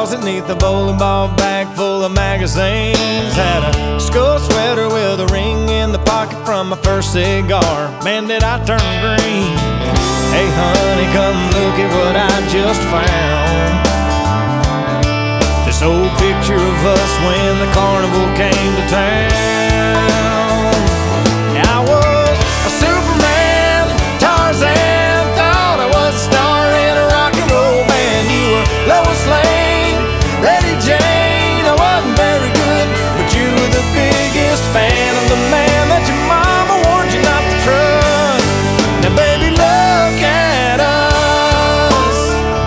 closet neath the bowling ball bag full of magazines. Had a skull sweater with a ring in the pocket from my first cigar. Man, did I turn green. Hey honey, come look at what I just found. This old picture of us when the carnival came to town. I was a Superman, Tarzan, thought I was a star in a rock and roll band. You were Lois Lane, Lady Jane. I wasn't very good, but you were the biggest fan of the man that your mama warned you not to trust. Now baby, look at us.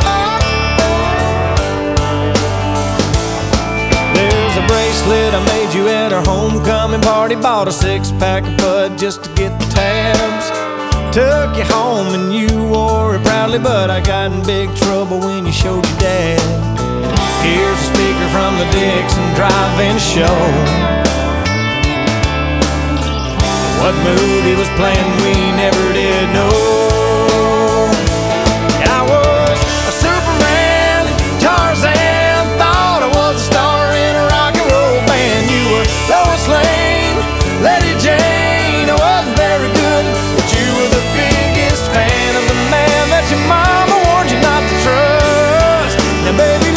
There's a bracelet I made you at our homecoming party. Bought a 6-pack of Bud just to get the tabs. Took you home and you wore it proudly, but I got in big trouble when you showed your dad. Here's a speaker from the Dixon Drive-In show. What movie was playing we never did know. I was a Superman, Tarzan, thought I was a star in a rock and roll band. You were Lois Lane, Lady Jane. I wasn't very good, but you were the biggest fan of the man that your mama warned you not to trust. Now baby,